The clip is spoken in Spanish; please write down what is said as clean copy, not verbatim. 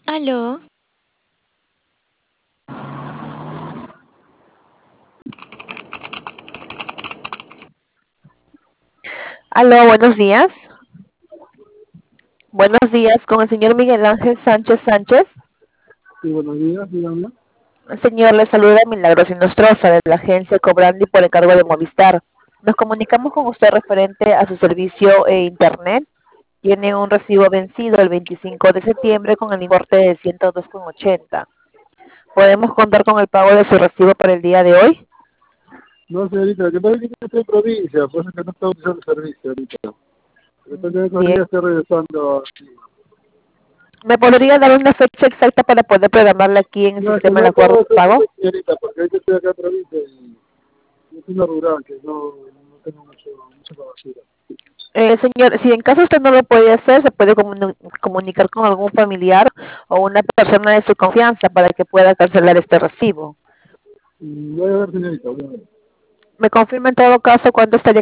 Aló, Aló, buenos días. Buenos días con el señor Miguel Ángel Sánchez Sánchez. Sí, buenos días, dígame. Señor, le saluda Milagros Inostroza de la agencia Cobrandi por encargo de Movistar. Nos comunicamos con usted referente a su servicio Internet. Tiene un recibo vencido el 25 de septiembre con el importe de 102,80. ¿Podemos contar con el pago de su recibo para el día de hoy? No, señorita, que pasa es que yo estoy en provincia, por eso es que no está utilizando el servicio ahorita. Depende de cuando Bien. ya esté regresando. ¿Me podría dar una fecha exacta para poder programarla aquí en el No, es que sistema no de le acuerdo puedo de decir, pago? señorita, porque ahorita estoy acá en provincia y es una rural que no tengo mucha cobertura. Señor, si en caso usted no lo puede hacer, se puede comunicar con algún familiar o una persona de su confianza para que pueda cancelar este recibo. Voy a ver, señorita, voy a ver. Me confirma en todo caso cuánto estaría